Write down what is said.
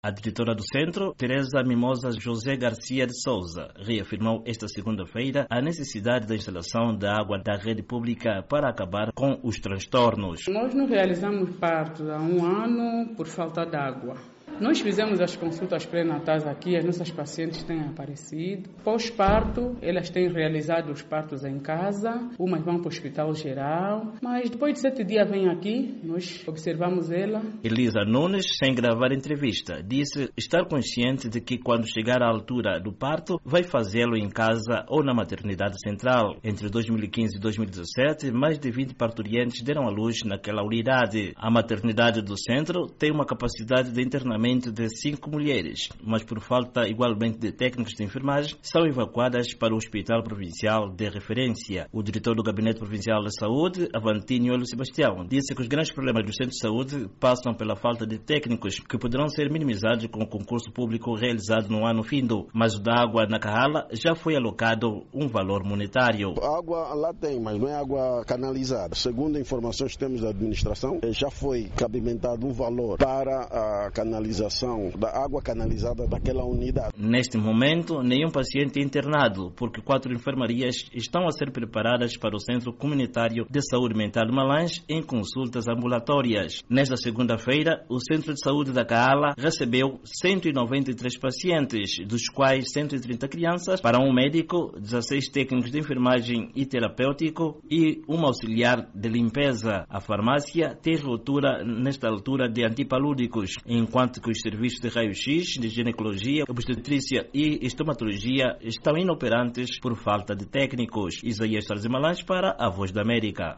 A diretora do centro, Teresa Mimosa José Garcia de Souza, reafirmou esta segunda-feira a necessidade da instalação da água da rede pública para acabar com os transtornos. Nós não realizamos partos há um ano por falta de água. Nós fizemos as consultas pré-natais aqui, as nossas pacientes têm aparecido. Pós-parto, elas têm realizado os partos em casa, umas vão para o hospital geral, mas depois de 7 dias vêm aqui, nós observamos ela. Elisa Nunes, sem gravar entrevista, disse estar consciente de que quando chegar à altura do parto, vai fazê-lo em casa ou na maternidade central. Entre 2015 e 2017, mais de 20 parturientes deram à luz naquela unidade. A maternidade do centro tem uma capacidade de internamento de 5 mulheres, mas por falta igualmente de técnicos de enfermagem, são evacuadas para o Hospital Provincial de Referência. O diretor do Gabinete Provincial de Saúde, Avantínio Hélio Sebastião, disse que os grandes problemas do centro de saúde passam pela falta de técnicos, que poderão ser minimizados com o concurso público realizado no ano findo, mas o da água na Carrala já foi alocado um valor monetário. A água lá tem, mas não é água canalizada. Segundo informações que temos da administração, já foi cabimentado um valor para a canalização da água canalizada daquela unidade. Neste momento, nenhum paciente é internado, porque 4 enfermarias estão a ser preparadas para o Centro Comunitário de Saúde Mental de Malange em consultas ambulatórias. Nesta segunda-feira, o Centro de Saúde da Caala recebeu 193 pacientes, dos quais 130 crianças, para um médico, 16 técnicos de enfermagem e terapêutico e um auxiliar de limpeza. A farmácia tem rotura nesta altura de antipalúdicos, enquanto que os serviços de raio-x, de ginecologia, obstetrícia e estomatologia estão inoperantes por falta de técnicos. Isaías Malange para a Voz da América.